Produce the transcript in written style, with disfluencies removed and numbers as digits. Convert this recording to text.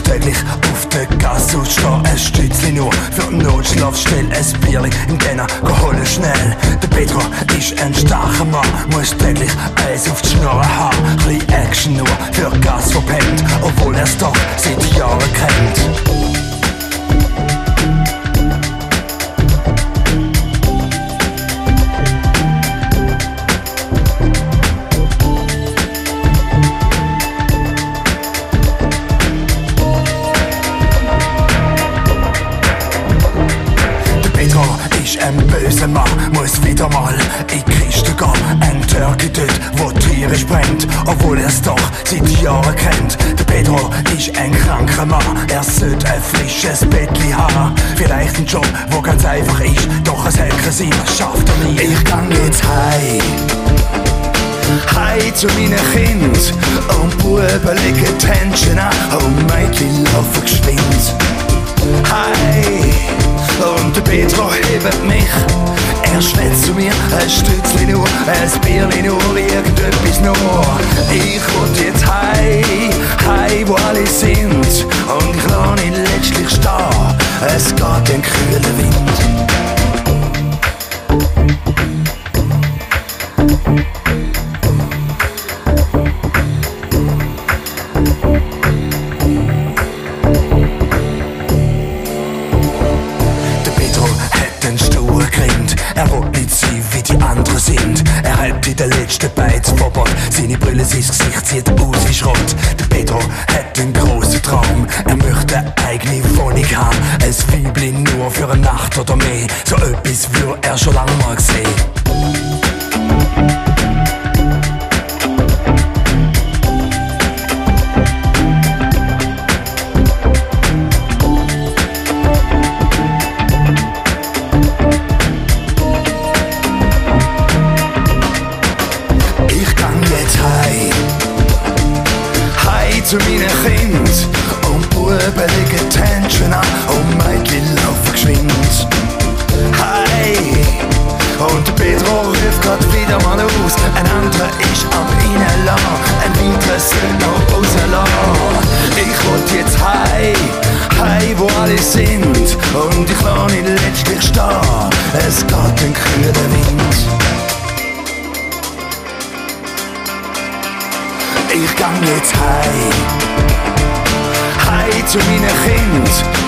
muss täglich auf der Gasse ausstehen. Ein Stützli nur für den Notschlafstelle, ein Bierli im Denner, holen schnell. Der Pedro ist ein starker Mann, muss täglich eins auf die Schnurren haben. Chli Action nur für Gas verpennt, obwohl er's doch seit Jahren kennt. Ein böser Mann muss wieder mal in die Kiste gehen. Ein Türke dort, wo Tiere sprengt, obwohl er's doch seit Jahren kennt. Der Pedro ist ein kranker Mann, er sollte ein frisches Bettli haben. Vielleicht ein Job, wo ganz einfach ist, doch ein Hacker sein, das schafft er nie. Ich gang jetzt heim zu meinen Kind und Buben legen die Händchen an und Mädchen laufen geschwind. Hey, und der Pedro hebt mich, er schwätzt zu mir, ein Stützli nur, ein Bierli nur, irgendetwas nur. Ich will jetzt heim, wo alle sind, und ich lass ihn letztlich stehen, es geht den kühlen Wind. Er will nicht sein, wie die anderen sind. Er hat in den letzten Beiz Verbot. Seine Brille, sein Gesicht sieht aus wie Schrott. Der Pedro hat einen grossen Traum. Er möchte eine eigene Wohnung haben. Ein Weibli nur für eine Nacht oder mehr. So etwas würde er schon lange mal gesehen. Zu meinen Kind und Buben legen die Händchen an und Mädchen laufen geschwind. Hey, und der Pedro ruft grad wieder mal aus, ein anderer ist am reinlassen, ein weiterer soll noch rauslassen. Ich will jetzt heim, wo alle sind, und ich lass ihn letztlich stehen, es geht den kühlen Wind. Ich gang jetzt heim zu meinen Kind